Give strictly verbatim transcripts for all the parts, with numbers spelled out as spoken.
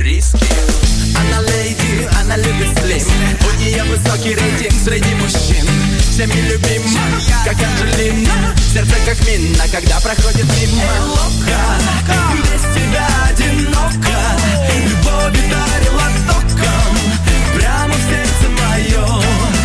риски. Она леди, она любит слим. У нее высокий рейтинг среди мужчин. Всеми любима, как Анджелина. Сердце как мина, когда проходит мимо. Лока, без тебя одиноко. Любовь дарила током прямо в сердце мое.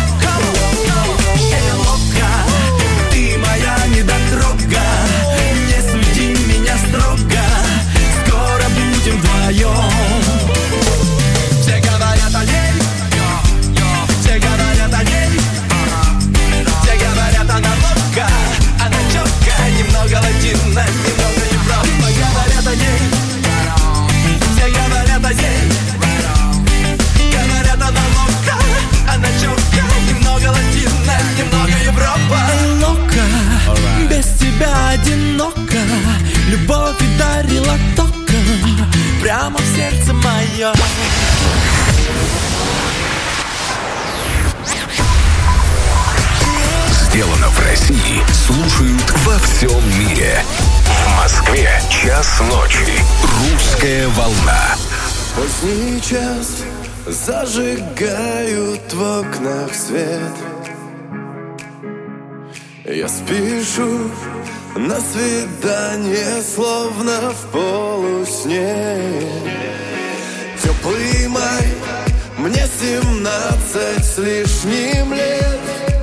Эй, лока, ты моя недотрога. Не суди меня строго, скоро будем вдвоем. Все говорят о ней, все говорят о ней. Все говорят, она лока, она чёткая, немного латина, немного Европа. Говорят о ней, все говорят о ней. Говорят, она лока, она чёткая, немного латина, немного Европа. Эй, лока, без тебя одиноко. Любовь и дарила током прямо в сердце мое. Сделано в России. Слушают во всем мире. В Москве час ночи. Русская волна. Поздний час зажигают в окнах свет. Я спешу на свидание, словно в полусне. Теплый май, мне семнадцать с лишним лет.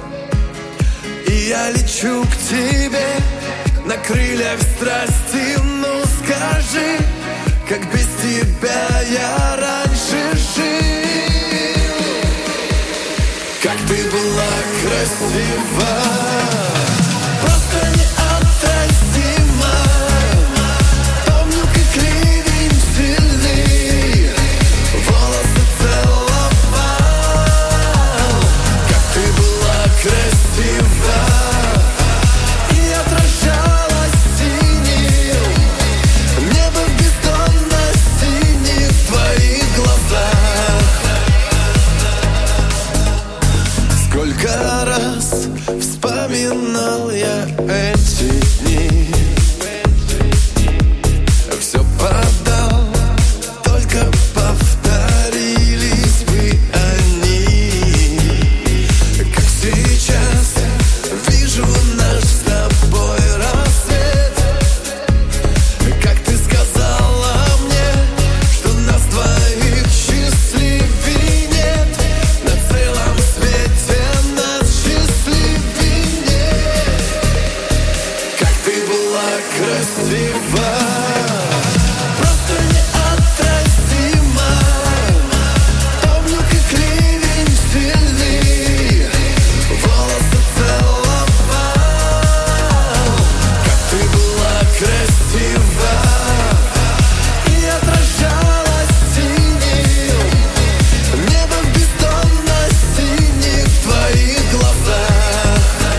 И я лечу к тебе на крыльях страсти. Ну скажи, как без тебя я раньше жил. Как ты была красива, просто неотразима. Помню, как ливень сильный волосы целовал. Как ты была красива и отражалась синим. Небо бездонно синих в твоих глазах. Сколько раз вспоминал я эти дни. Все подал, только повторились бы они. Как сейчас вижу наш с тобой рассвет. Как ты сказала мне, что нас двоих счастливей нет. На целом свете нас счастливей нет. Как ты была красива, просто неотразима. Помню, как ливень сильный волосы целовал. Как ты была красива и отражалась синим. Небо бездонно синих в твоих глазах.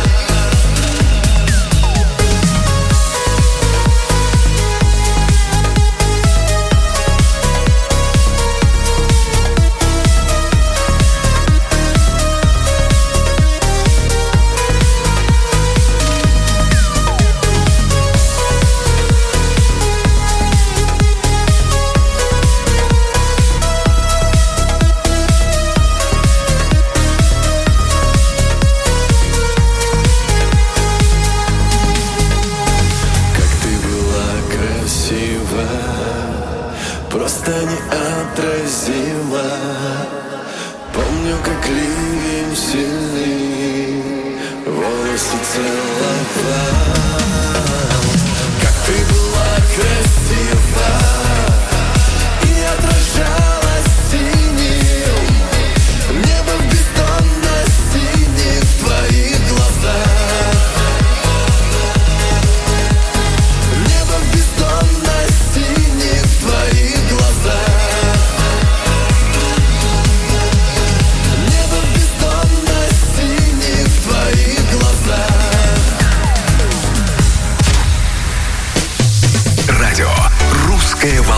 Как ты была красива, просто неотразима. Помню, как ливень сильный волосы целовал. Как ты была красива и отражалась синим. Небо бездонно синих в твоих глазах. Небо бездонно синих в твоих глазах. Небо бездонно синих в твоих глазах. Радио «Русская волна».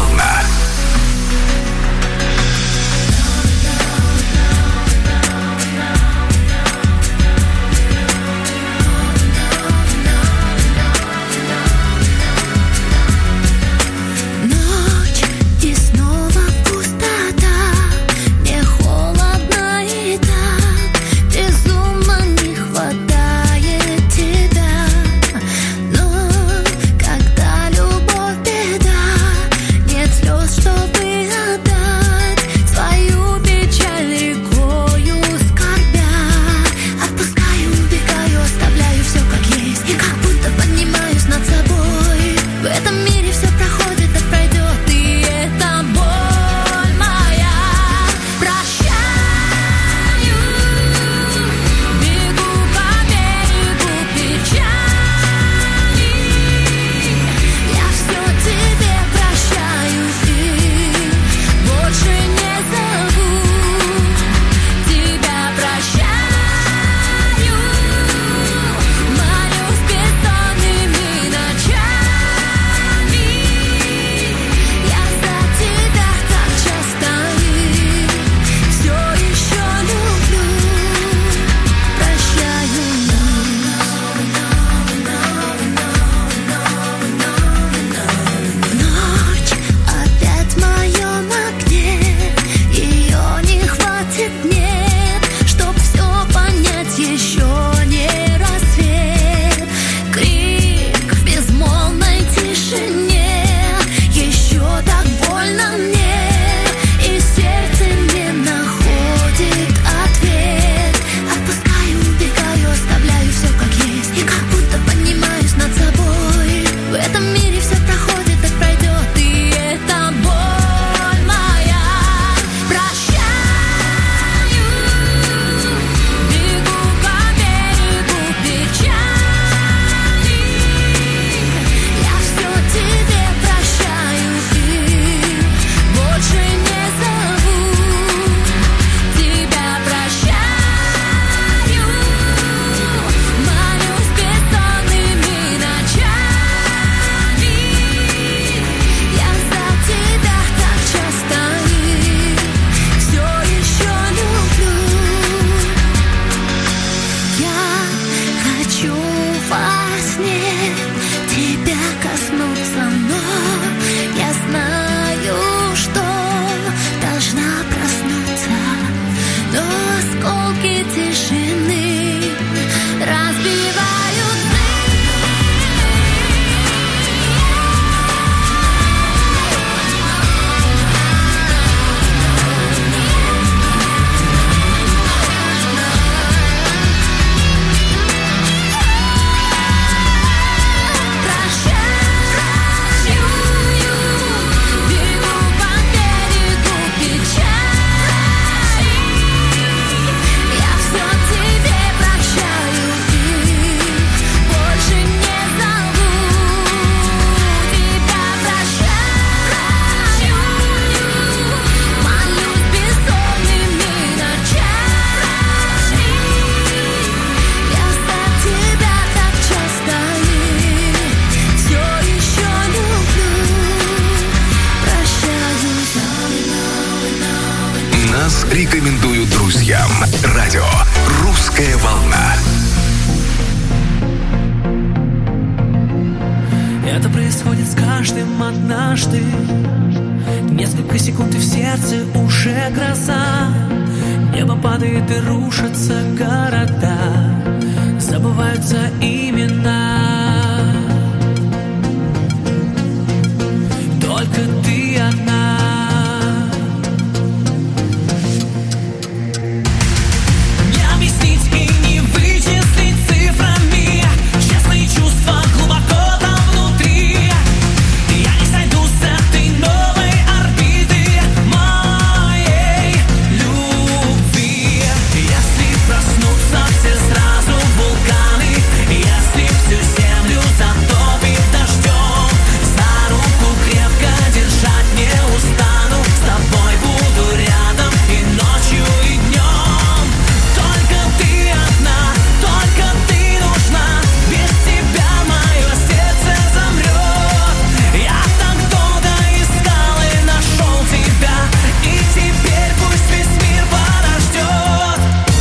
Нас рекомендуют друзьям. Радио «Русская волна». Это происходит с каждым однажды. Несколько секунд и в сердце уже гроза. Небо падает и рушатся города. Забываются имена. Только ты одна. Не объяснить и не вычислить цифрами честные чувства глубоко там внутри. Я не сойду с этой новой орбиты моей любви. Если проснутся все сразу вулканы, если всю землю затопит дождем, за руку крепко держать не устану. С тобой буду рядом и ночью, и днем. Только ты одна, только ты нужна. Без тебя мое сердце замрет. Я так долго искал и нашел тебя, и теперь пусть весь мир подождет.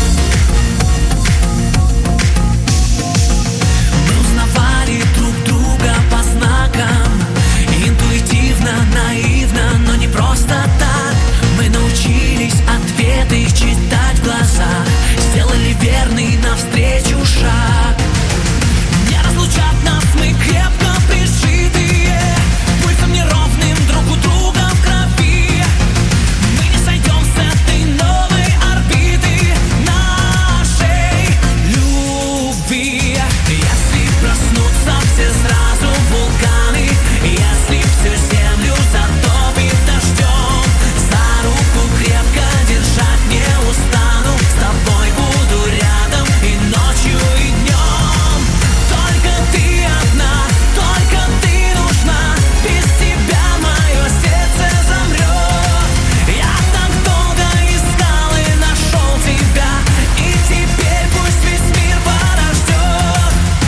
Мы узнавали друг друга по знакам, интуитивно, наивно, но не просто так. Мы научились ответы читать в глазах, сделали верный навстречу шаг. Не разлучат нас, мы крепко прижитые, пульсом неровным друг у друга в крови. Мы не сойдем с этой новой орбиты нашей любви. Если проснутся все сразу вулканы, если всю землю затопит дождем, за руку крепко держать не устану. С тобой буду рядом и ночью, и днем. Только ты одна, только ты нужна. Без тебя мое сердце замрет. Я так долго искал и нашел тебя, и теперь пусть весь мир подождет.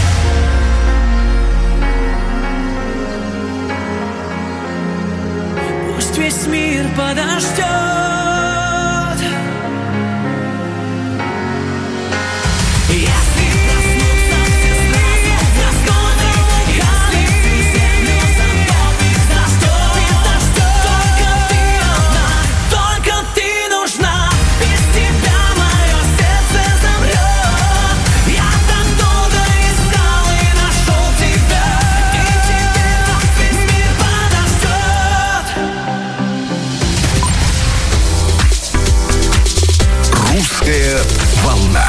Пусть весь мир подождет. Если проснутся все сразу вулканы, если всю землю затопит дождем, только ты одна, только ты нужна. Без тебя мое сердце замрет. Я так долго искал и нашел тебя, и теперь пусть весь мир подождет. «Русская волна».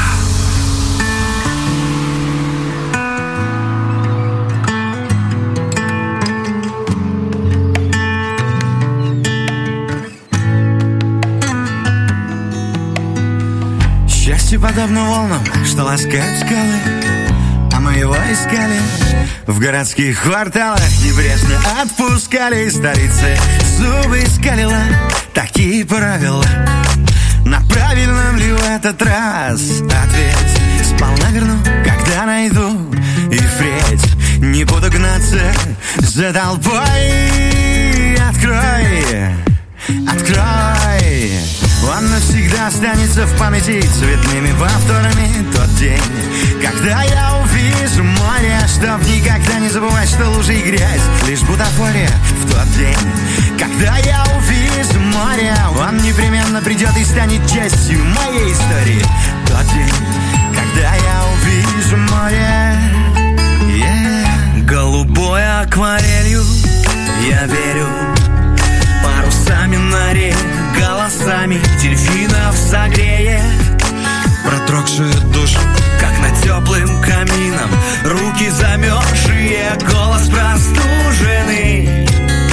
Счастье подобно волнам, что ласкают скалы, а мы его искали в городских кварталах. Небрежно отпускали из столицы, зубы скалила, такие правила. На правильном ли в этот раз ответь? Сполна верну, когда найду, и впредь не буду гнаться за толпой. Открой, открой. Он навсегда останется в памяти цветными повторами. Тот день, когда я увижу море, чтоб никогда не забывать, что лужи и грязь лишь бутафория. В тот день, когда я увижу море, он непременно придет и станет частью моей истории. Тот день, когда я увижу море, yeah. Голубой акварелью я верю, парусами на реке, голосами дельфинов согреет продрогшую душу, как над теплым камином. Руки замерзшие, голос простуженный,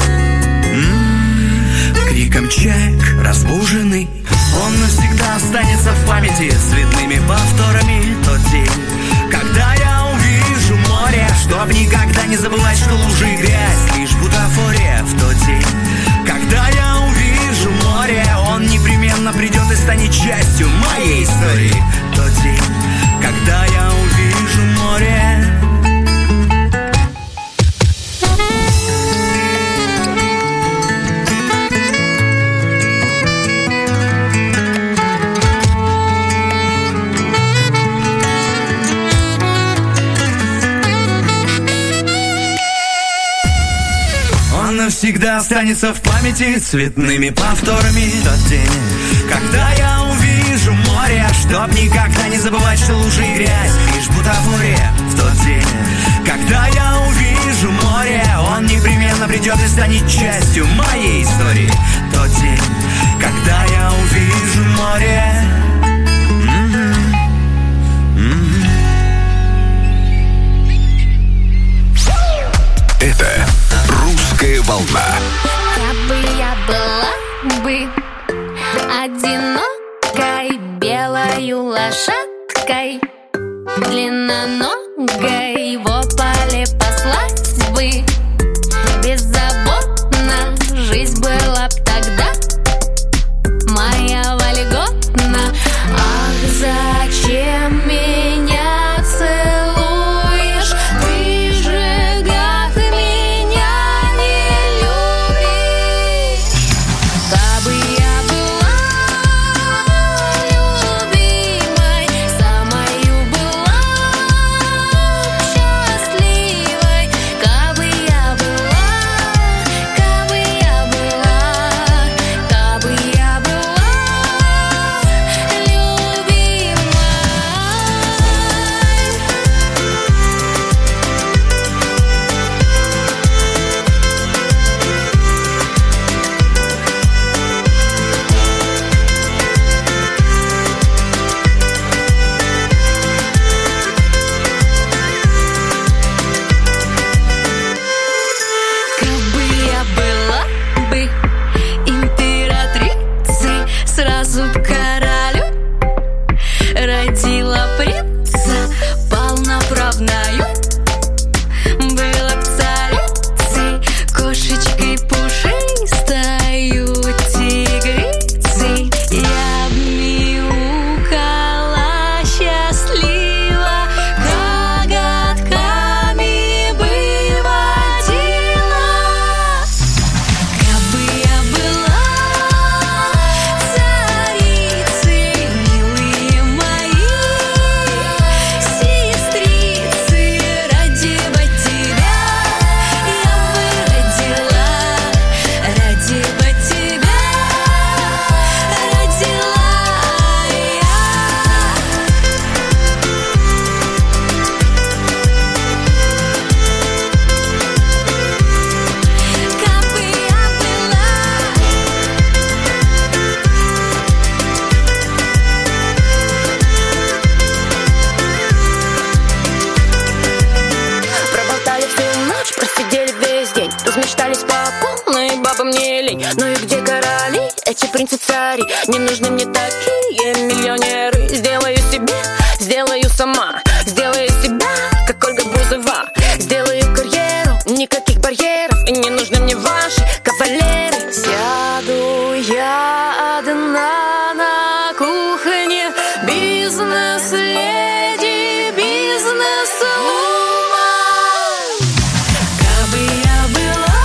м-м, криком чаек разбуженный. Он навсегда останется в памяти цветными повторами. Тот день, когда я увижу море, чтоб никогда не забывать, что лужи и грязь лишь бутафория. В тот день, когда я увижу море, он непременно придет и станет частью моей истории. Тот день, когда я увижу море. останется в памяти цветными повторами. Тот день, когда я увижу море, чтоб никогда не забывать, что лужи и грязь лишь бутафория. В тот день, когда я увижу море, он непременно придет и станет частью моей истории. Тот день, когда я увижу море. Это «Русская волна». Кабы я была бы одинокой белою лошадкой, длинноногой в поле паслась бы, беззаботно жизнь была б тогда моя вольготна. Ах, зачем меня целуешь? Ты же гад, меня не любишь. Кабы я была любимой, самою была счастливой. Кабы я была, кабы я была, кабы я была любимой. Кабы я была бы императрицей, сразу б королю родила принца полноправною, была б царицей, кошечкой пушистою, тигрицей. Я б мяукала счастливо, коготками бы водила. Кабы я была царицей, милые мои сестрицы, ради бы тебя я бы родила, ради бы тебя родила я. Кабы я была. Проболтали всю ночь, просидели весь день, размечтались по полной, бабам не лень. Ну и где короли, эти принцы-цари? Не нужны мне такие миллионеры. Сделаю себе, сделаю сама, сделаю себя, как Ольга Бузова. Сделаю карьеру, никаких барьеров, и не нужны мне ваши кавалеры. Сяду я одна на кухне, бизнес-леди, бизнес-вумен. Кабы я была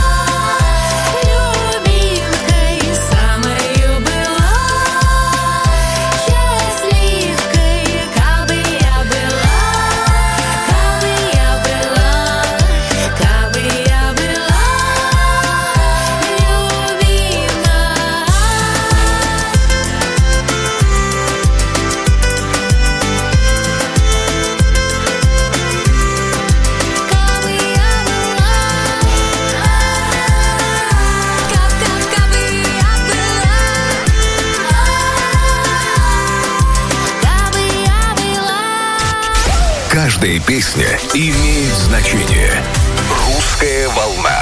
любимкой, самою была счастливкой. Кабы я была, кабы я была, кабы я была любима. Кабы я была, кабы я была, кабы я была. Каждая песня имеет значение. «Русская волна».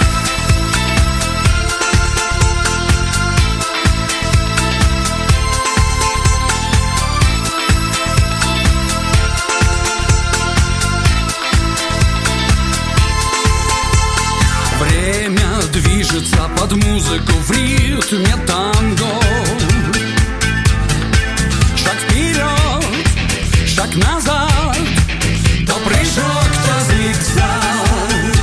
Время движется под музыку в ритме танго. Шаг вперед, шаг назад, то прыжок, то зигзаг.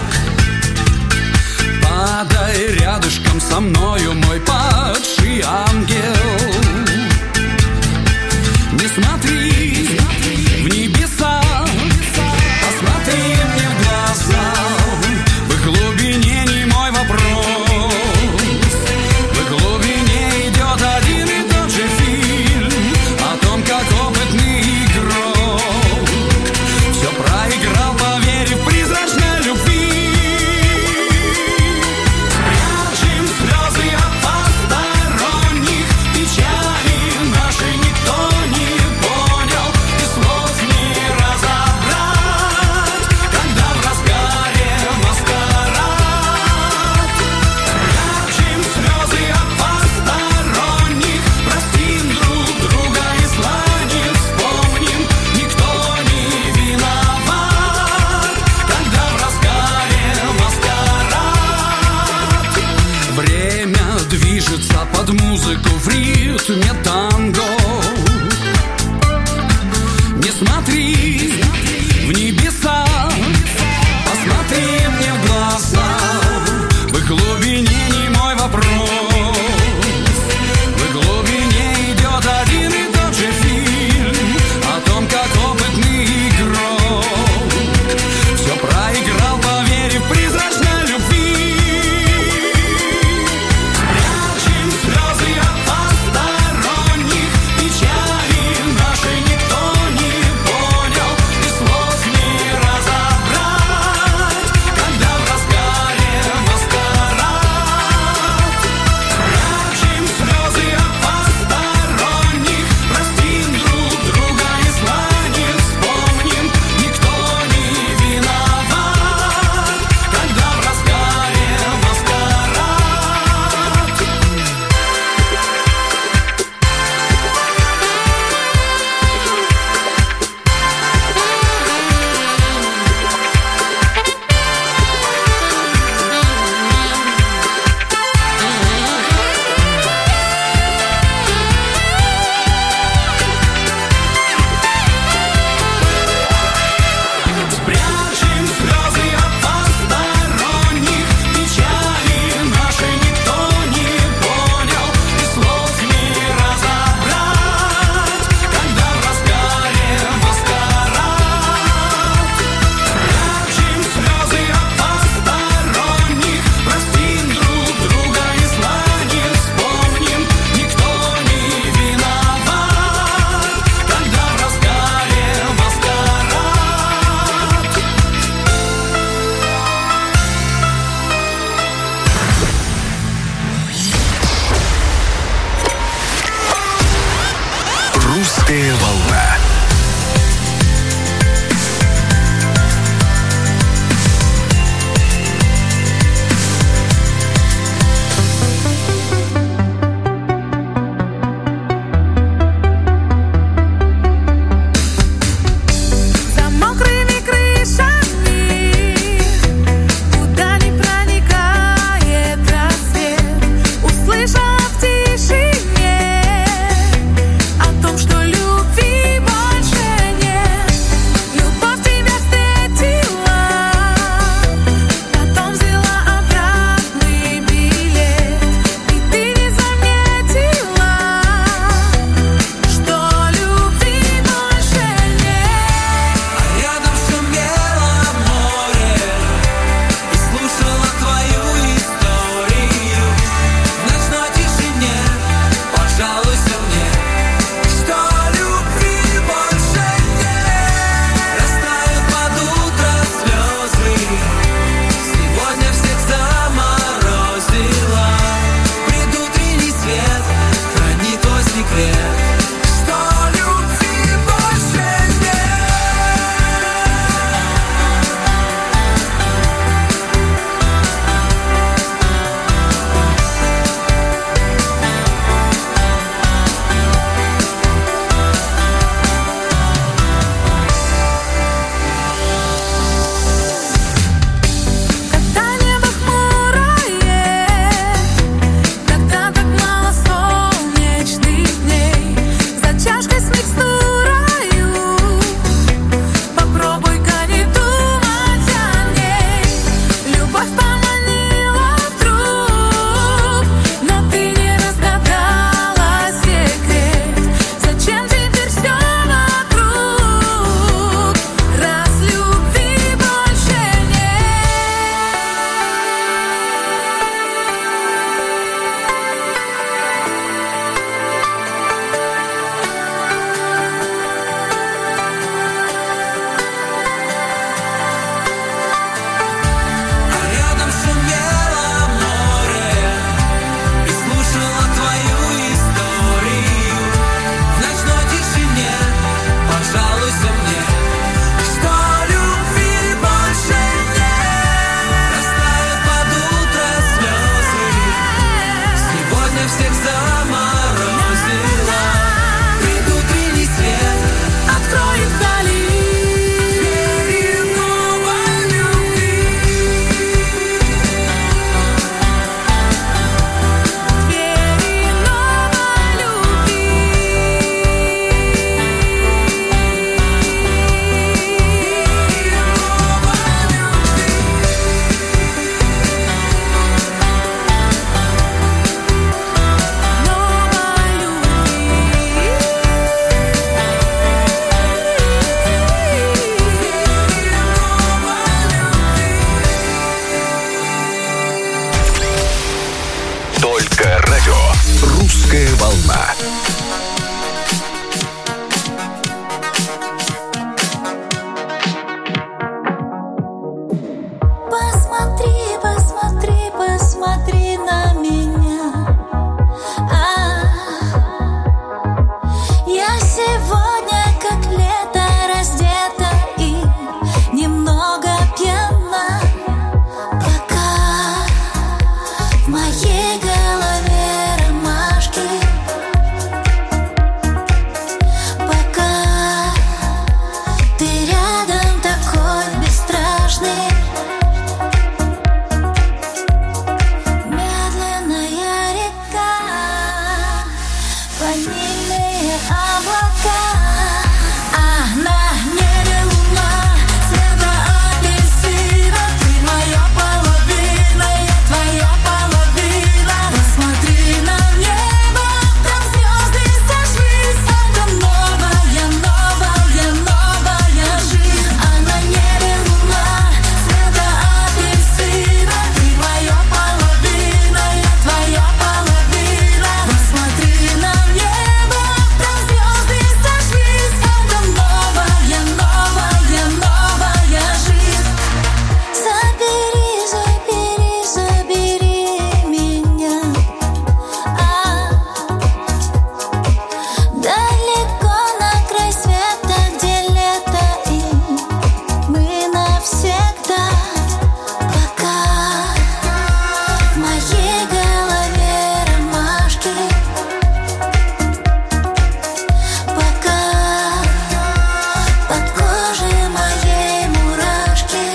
Падай рядышком со мною, мой падший ангел. Не смотри в небеса, посмотри мне в глаза. В их глубине не мой вопрос. ритме танго. Не смотри в небеса, посмотри мне в глаза. В их глубине не мой вопрос, в их глубине идет один и тот же фильм о том, как опытный игрок все проиграл, поверив призрачной любви. Спрячем слезы от посторонних, печали нашей никто не понял, и слов не разобрать, когда в разгаре маскарад. Спрячем слезы от посторонних, простим друг друга и зла не вспомним, никто не виноват, когда в разгаре маскарад. Спрячем слезы от посторонних, печали нашей никто не понял, и слов не разобрать, когда в разгаре маскарад. Спрячем слезы от посторонних, простим друг друга и зла не вспомним, никто не виноват, когда в разгаре маскарад. Русская волна. За мокрыми крышами, куда не проникает рассвет, услышала в тишине о том, что любви больше нет. Любовь тебя встретила, потом взяла обратный билет, и ты не заметила, что любви больше нет. Рядом шумело море и слушала твою историю. В ночной тишине пожалуйся мне, что любви больше нет. Растают под утро слезы, сегодня всех заморозила. Предутренний свет хранит твой секрет, что любви больше нет. Когда небо хмурое, когда так мало солнечных дней, за чашкой с микстурою попробуй-ка не думать о ней. Любовь поманила вдруг, но ты не разгадала секрет. Зачем теперь все вокруг, раз любви больше нет? А рядом шумело море и слушала твою историю. В ночной тишине пожалуйся мне, что любви больше нет. Растают под утро слезы, сегодня всех заморозила. Предутренний свет Откроет вдали двери новой любви. двери новой любви. Русское радио. Русская волна. Посмотри, посмотри, посмотри на меня. А, я сегодня как лето раздета и немного пьяна. Пока в моей голове ромашки, пока ты рядом такой бесстрашный. Медленная река, ванильные облака, а на небе луна цвета апельсина. Ты моя половина, я твоя половина. Посмотри на небо, там звезды сошлись. Это новая, новая, новая жизнь. А на небе луна цвета апельсина. Ты моя половина, я твоя половина. Посмотри на небо, там звезды сошлись. Это новая, новая, новая жизнь. Забери, забери, забери меня. А, далеко на край света, где лето и мы навсегда. Пока в моей голове ромашки, пока под кожей моей мурашки.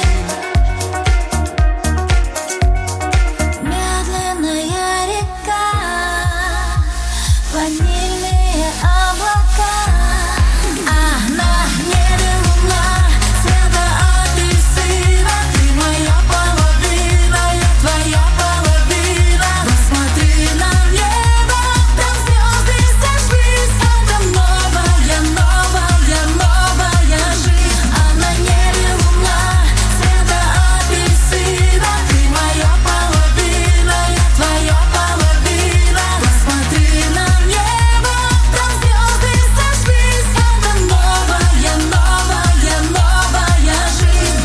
Медленная река, ванильные облака, а на небе луна цвета апельсина. Ты моя половина, я твоя половина. Посмотри на небо, там звезды сошлись. Это новая, новая, новая жизнь. А на небе луна цвета апельсина. Ты моя половина, я твоя половина. Посмотри на небо, там звезды сошлись. Это новая, новая, новая жизнь.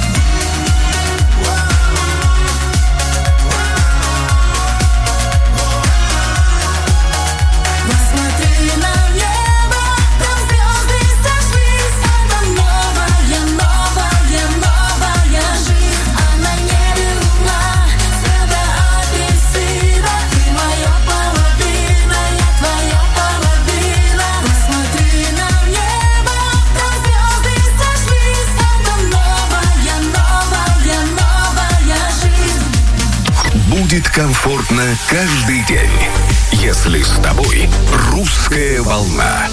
Посмотри на небо, там звезды сошлись. Это новая, новая, новая жизнь. А на небе луна цвета апельсина. Ты моя половина, я твоя половина. Посмотри на небо, там звезды сошлись. Это новая, новая, новая жизнь. Будет комфортно каждый день, если с тобой русская волна.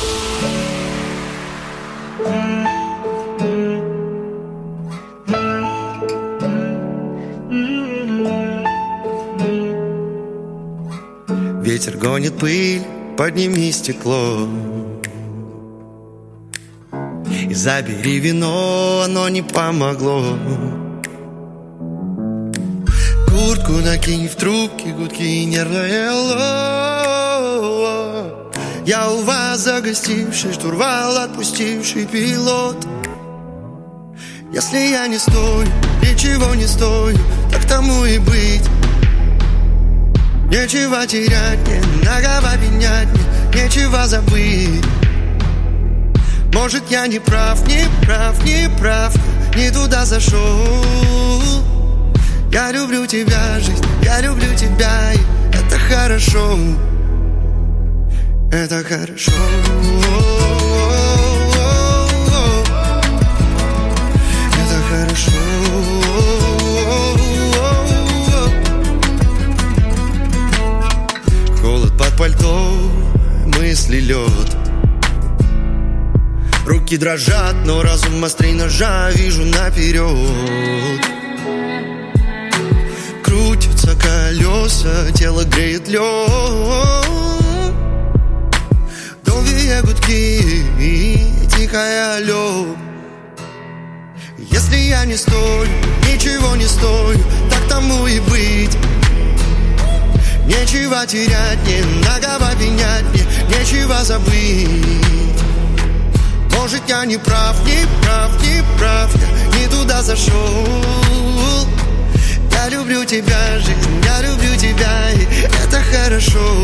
Ветер гонит пыль, подними стекло и забери вино, оно не помогло. Куртку накинь, в трубке гудки, нервное ло. Я у вас загостивший, штурвал отпустивший пилот. Если я не стою, ничего не стою, так тому и быть. Нечего терять мне, многого менять мне, нечего забыть. Может, я не прав, не прав, не прав, не туда зашел. Я люблю тебя, жизнь, я люблю тебя, и это хорошо. Это хорошо. Это хорошо. Холод под пальто, мысли лед. Руки дрожат, но разум острей ножа, вижу наперед. Крутятся колеса, тело греет лед. Долгие гудки и тихое алло. Если я не стою, ничего не стою, так тому и быть. Нечего терять, не на кого пенять, мне нечего забыть. Может, я не прав, не прав, не прав, я не туда зашел. Я люблю тебя, жизнь, я люблю тебя, и это хорошо.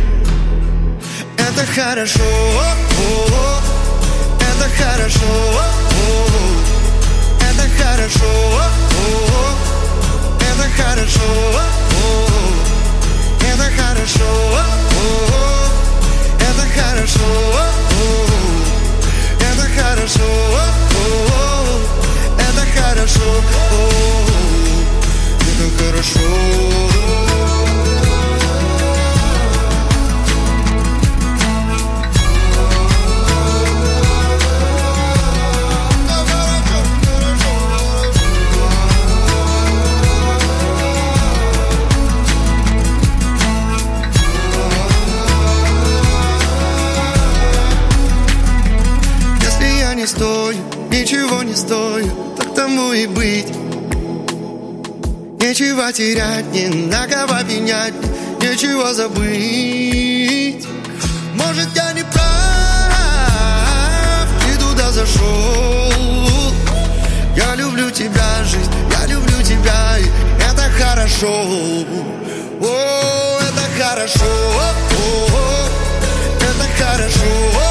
Это хорошо, о-о-о. Это хорошо, о-о-о. Это хорошо, о-о-о. Это хорошо, о-о-о. Это хорошо, о-о-о. Это хорошо, о-о-о. Это хорошо, о-о-о. Это хорошо, о-о-о. Это хорошо. Не стою, ничего не стою, так тому и быть. Нечего терять, не на кого пенять, нечего забыть. Может, я не прав, ты туда зашел. Я люблю тебя, жизнь, я люблю тебя, и это хорошо. О, это хорошо, о, это хорошо.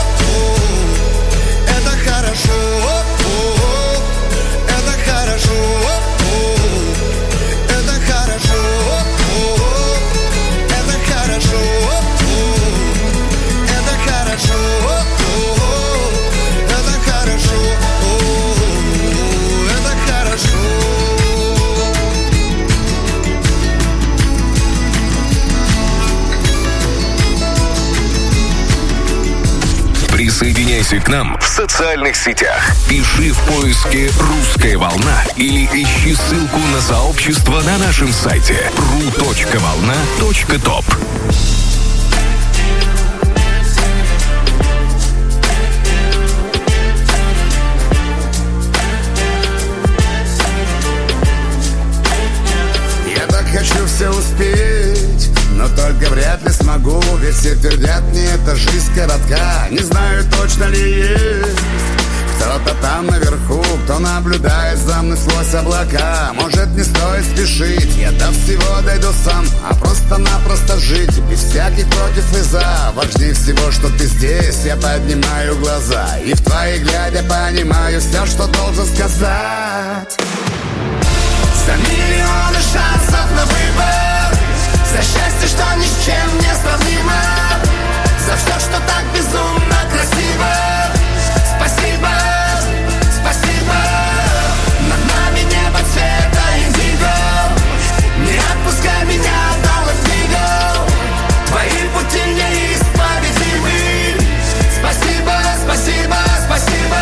Это хорошо, о-о-о. Это хорошо, о-о-о. Это хорошо, о-о-о. Это хорошо, о-о-о. Это хорошо, о-о-о. Это хорошо, о-о-о. Это хорошо. Присоединяйся к нам в социальных сетях. Пиши в поиске «Русская волна» или ищи ссылку на сообщество на нашем сайте ру точка волна точка топ. Я так хочу все успеть, но только вряд ли смогу. Ведь все твердят мне, эта жизнь коротка. Не знаю, точно ли есть кто-то там наверху, кто наблюдает за мной сквозь облака. Может, не стоит спешить, я до всего дойду сам, а просто-напросто жить без всяких против и за. Важнее всего, что ты здесь, я поднимаю глаза, и в твои глядя понимаю все, что должен сказать. За миллионы шансов на выбор, за счастье, что ни с чем не сравнимо, за все, что так безумно красиво. Спасибо, спасибо. Над нами небо цвета индиго. Не отпускай меня до латниго. Твои пути неисповедимы. Спасибо, спасибо, спасибо.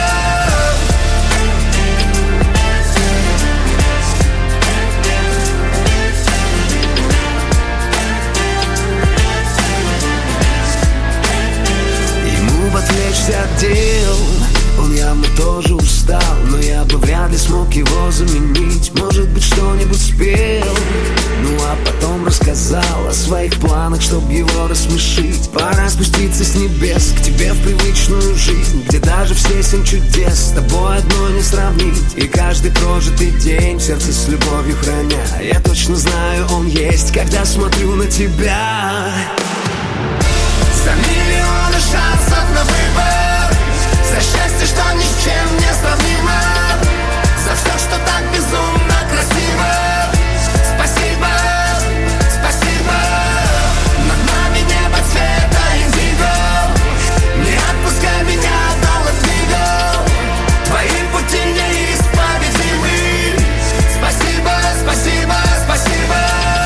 Отвлечься от дел, он явно тоже устал, но я бы вряд ли смог его заменить. Может быть, что-нибудь спел, ну а потом рассказал о своих планах, чтоб его рассмешить. Пора спуститься с небес к тебе в привычную жизнь, где даже все семь чудес с тобой одно не сравнить. И каждый прожитый день в сердце с любовью храня, я точно знаю, он есть, когда смотрю на тебя. За миллионы шансов на выбор, за счастье, что ни с чем не сравнимо, за все, что так безумно красиво. Спасибо, спасибо. Над нами небо цвета индиго. Не отпускай меня до латниго. Твои пути неисповедимы. Спасибо, спасибо, спасибо.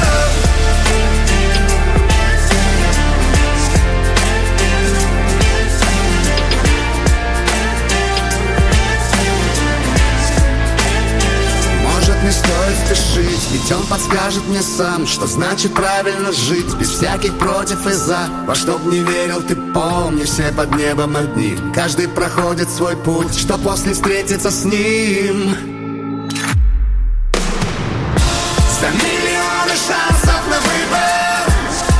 Не стоит спешить, ведь он подскажет мне сам, что значит правильно жить, без всяких против и за. Во что б не верил, ты помни, все под небом одни. Каждый проходит свой путь, что после встретиться с ним. За миллионы шансов на выбор,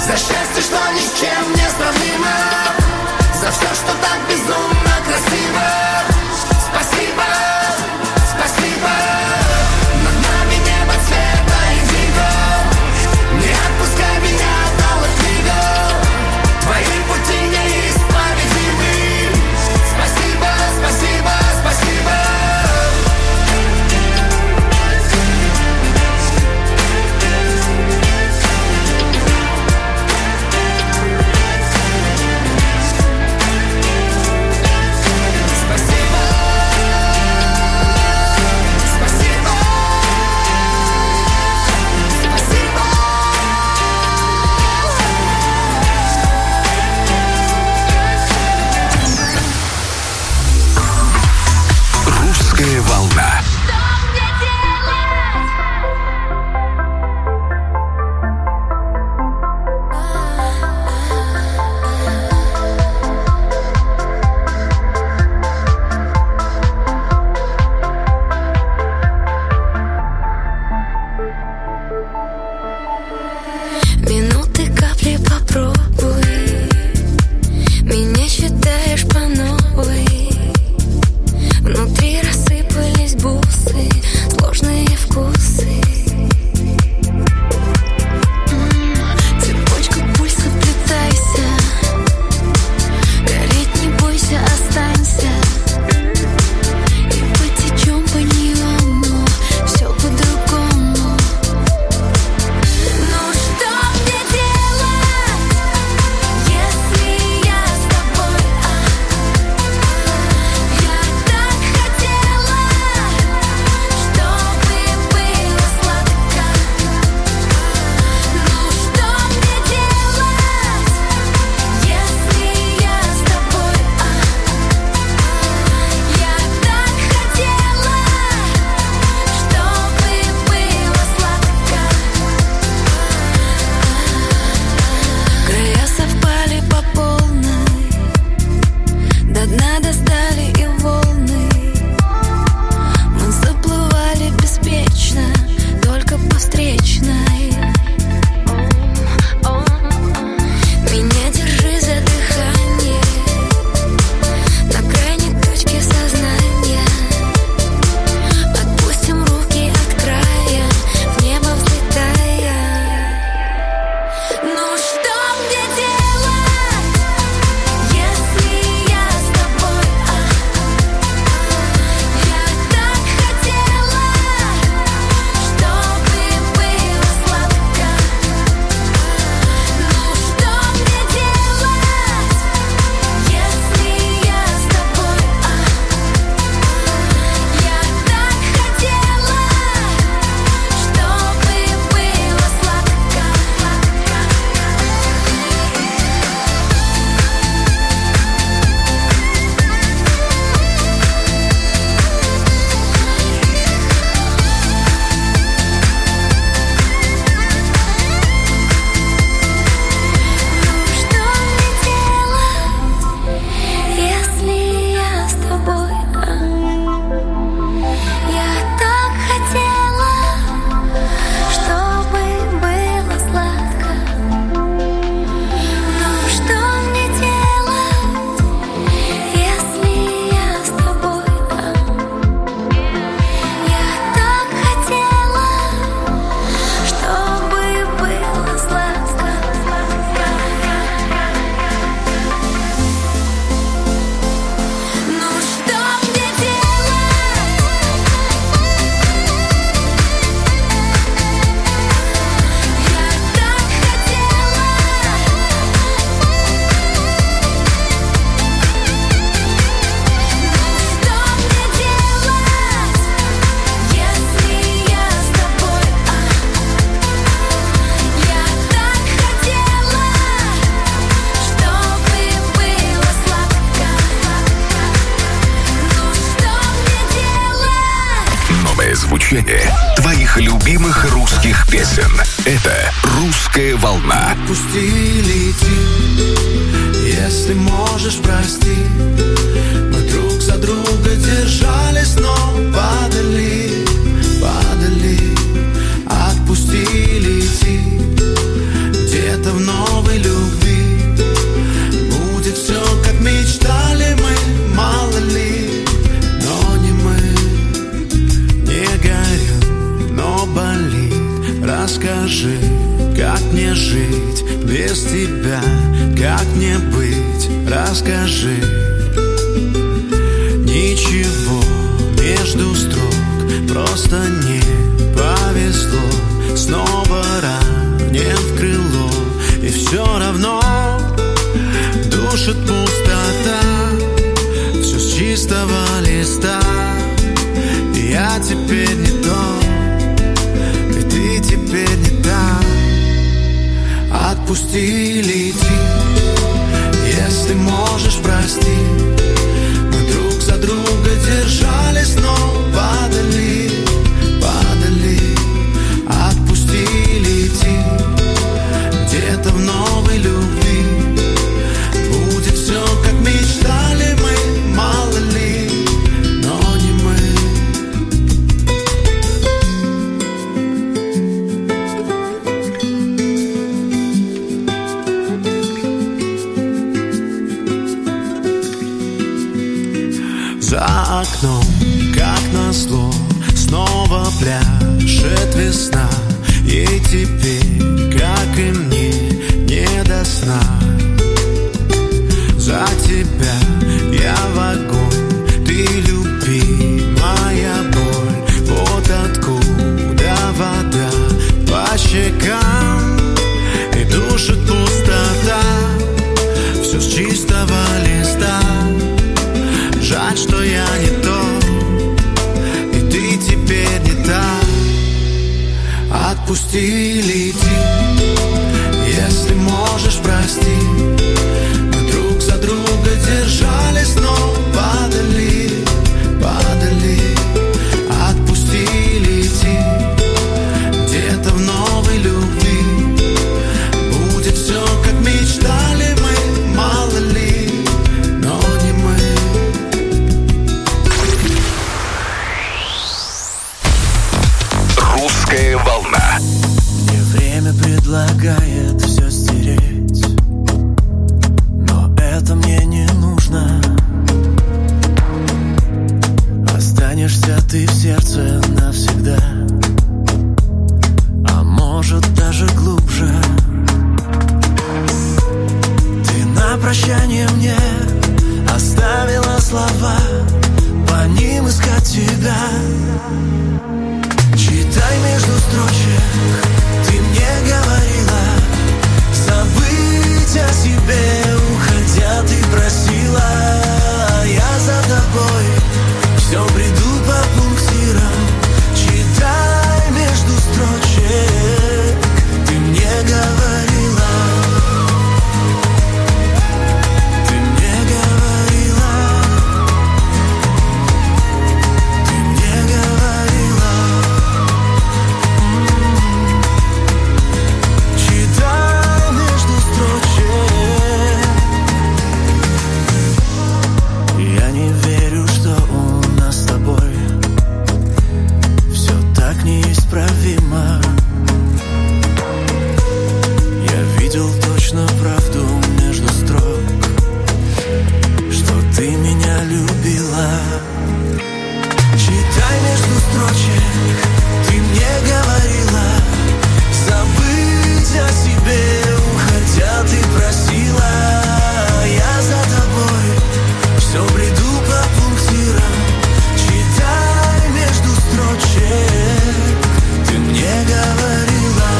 звучание твоих любимых русских песен. Это «Русская волна». Отпусти, лети, если можешь, прости. Мы друг за друга держались, но падали, падали. Отпусти, лети, где-то в новой любви будет все, как мечтали мы, мало ли. Но не мы, не горю, но болит. Расскажи, как мне жить без тебя, как мне быть, расскажи. Ничего между строк, просто не повезло. Снова ранен в крыло, и все равно душит пустота. Все с чистого листа, и я теперь не тот, и ты теперь не та. Отпусти, лети, если можешь, прости. Мы друг за друга держались, но падали, падали. Отпусти, лети, где-то в новой любви будет все, как мечтали мы, мало ли, но не мы. За окном, как назло, снова пляшет весна. Ей теперь, как и мне, не до сна. За тебя я в огонь, ты любимая боль. Вот откуда вода по щекам, и душит пустота. Все с чистого листа. Жаль, что я не тот, и ты теперь не та. Отпусти, лети, если можешь, прости. Мы друг за друга держались, но падали, падали. Отпусти, лети, где-то в новой любви будет все, как мечтали мы, мало ли, но не мы. «Русская волна». Мне время предлагает все стереть, но это мне не нужно. Останешься ты в сердце навсегда, а может даже глубже. Ты на прощание мне оставила слова, по ним искать тебя. Читай между строчек, ты мне говорила забыть о себе, уходя ты просила. Я за тобой все бреду по пунктирам. Читай между строчек, ты мне говорила, ты мне говорила, ты мне говорила. Читай между строчек. Я не верю, что у нас с тобой все так неисправимо. Я видел точно правду между строк, что ты меня любила. Читай между строчек, ты мне говорила забыть о себе, уходя ты просила. Я за тобой все бреду по пунктирам. Читай между строчек, ты мне говорила,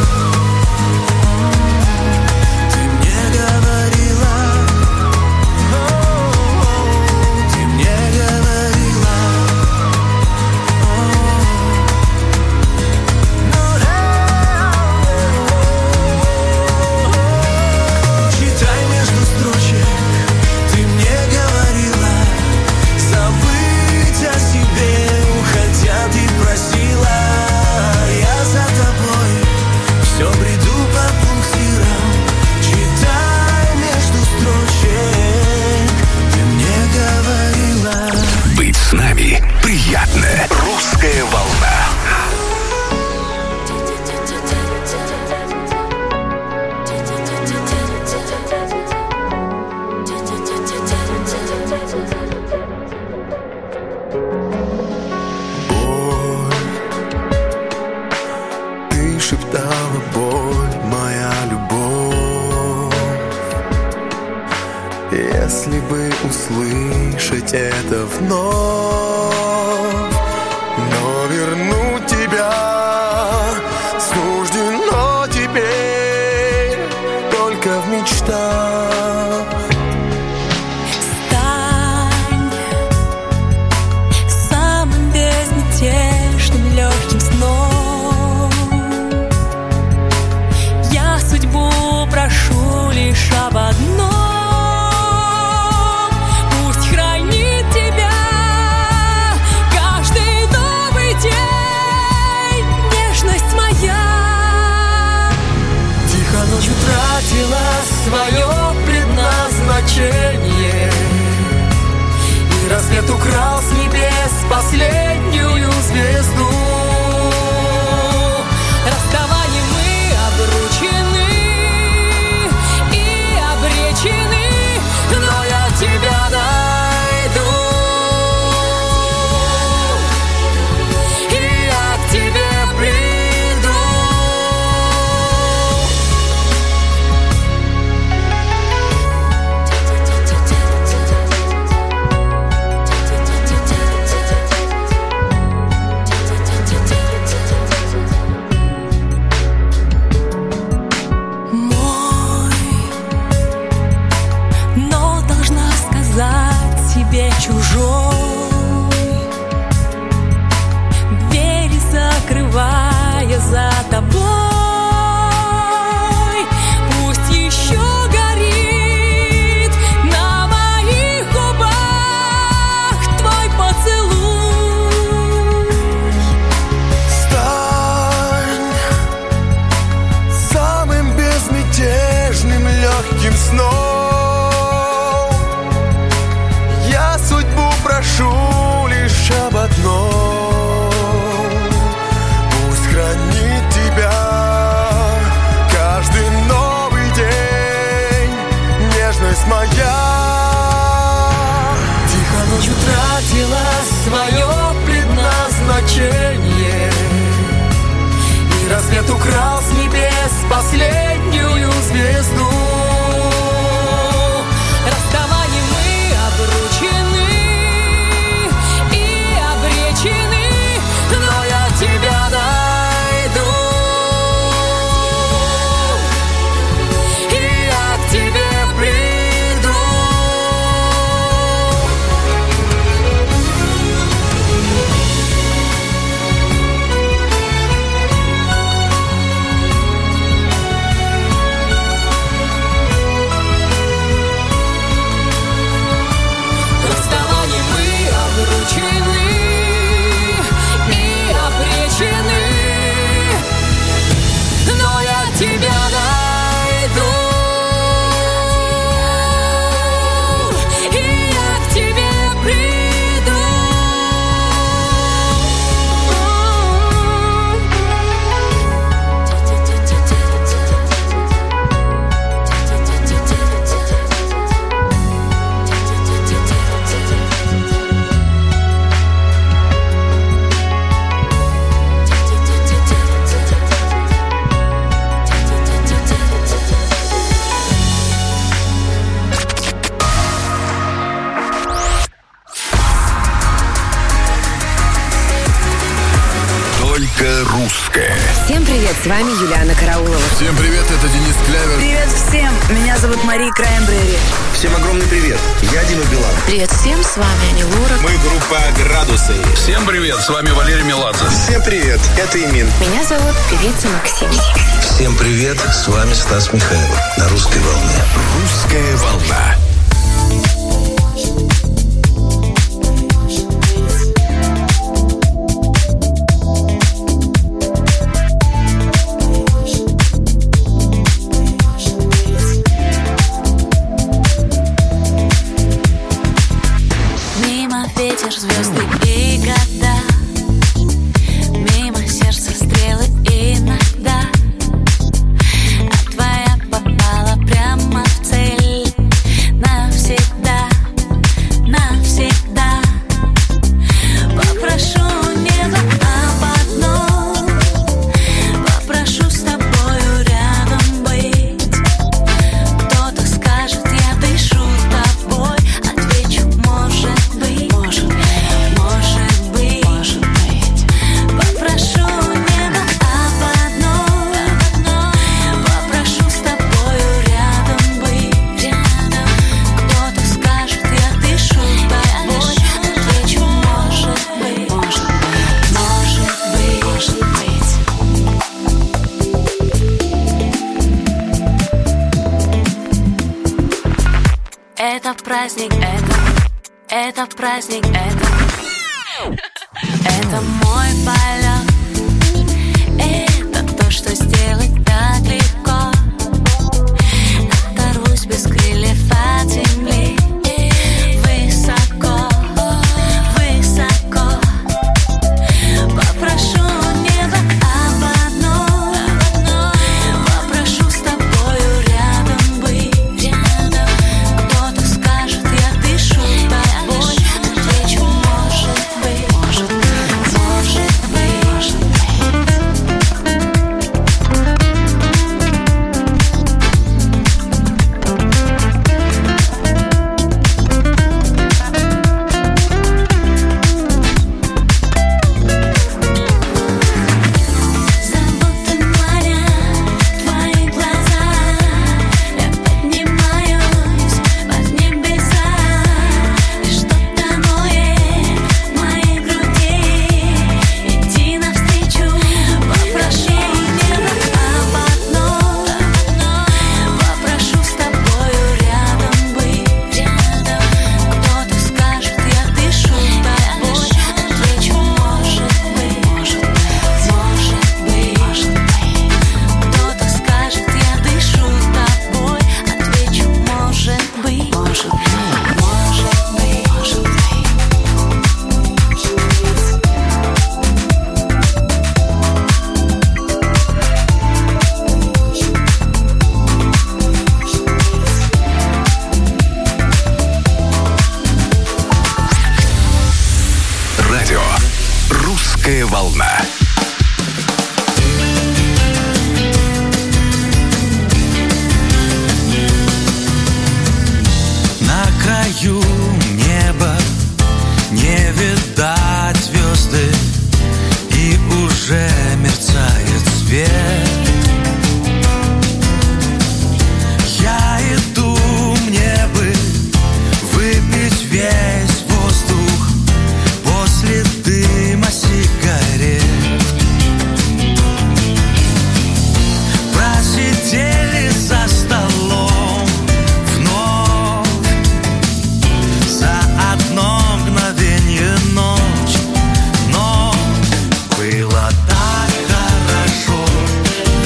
ты мне говорила, о, ты мне говорила, о, Если бы услышать это вновь, но вернуть тебя суждено теперь только в мечтах. Стань самым безмятежным легким сном. Я судьбу прошу лишь об одном. Утратила свое предназначение, и рассвет украл с небес последнюю звезду. Расставанием мы обручены и обречены, но я тебя найду, и я к тебе приду. Чужой, двери закрывая за тобой, пусть еще горит на моих губах твой поцелуй. Стань самым безмятежным легким сном. Прошу лишь об одном. Пусть хранит тебя каждый новый день нежность моя. Тихо ночь утратила свое предназначение, и рассвет украл с небес последнюю звезду. Расставанием мы обручены, но я тебя найду, и я к тебе приду. Расставанием мы обручены и обречены, но я тебя найду, и я к тебе приду. Русская. Всем привет, с вами Юлиана Караулова. Всем привет, это Денис Клявер. Привет всем, меня зовут Мари Краймбрери. Всем огромный привет, я Дима Билан. Привет всем, с вами Ани Лорак. Мы группа «Градусы». Всем привет, с вами Валерий Меладзе. Всем привет, это Имин. Меня зовут певица Максим. Всем привет, с вами Стас Михайлов на Русской волне. Русская волна. Ветер, звезды и года, мимо сердца стрелы иногда, а твоя попала прямо в цель. Это праздник, это, это праздник, это, это мой полет. Это то, что сделать так легко. Оторвусь без крыльев от земли. Высоко, высоко. Попрошу небо об одном. Попрошу с тобою рядом быть. Кто-то скажет, я дышу тобой. Отвечу, может быть, может быть, может быть. «Русская волна». На краю неба не видать звезды, и уже мерцает свет. Я иду, мне бы выпить весь воздух после дыма сигарет. Просидели за столом вновь за одно мгновенье ночь, но было так хорошо.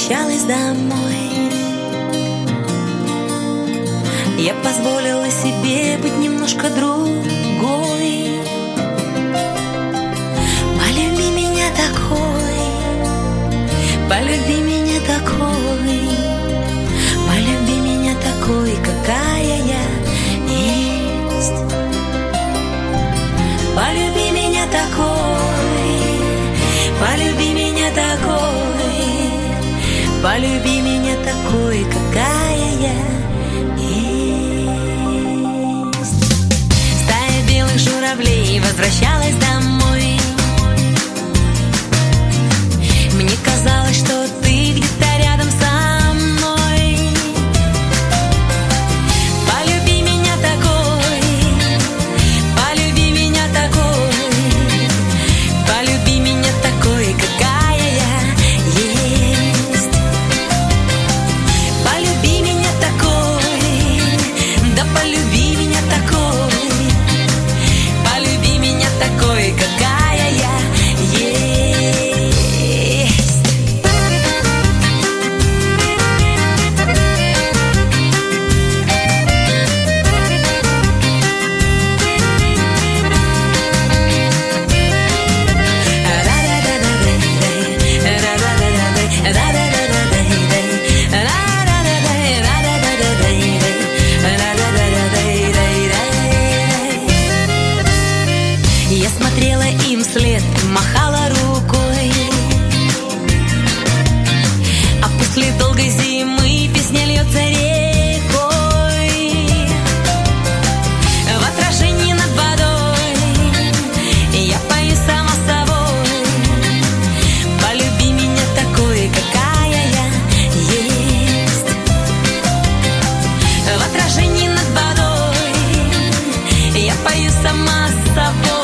возвращалась домой, я позволила себе быть немножко другой. Полюби меня такой, полюби меня такой, полюби меня такой, какая я есть. Полюби меня такой, полюби меня такой, полюби меня такой, какая я есть. Стая белых журавлей возвращалась домой. Мне казалось, что ты где-то рядом со мной. Полюби меня такой, полюби меня такой, полюби меня такой, какая я есть. Полюби меня такой, да полюби меня такой, полюби меня такой, какая я есть. Я смотрела им вслед, махала рукой, а после долгой зимы песня льется рекой. В отражении над водой я пою сама собой. Полюби меня такой, какая я есть. В отражении над водой я пою сама собой.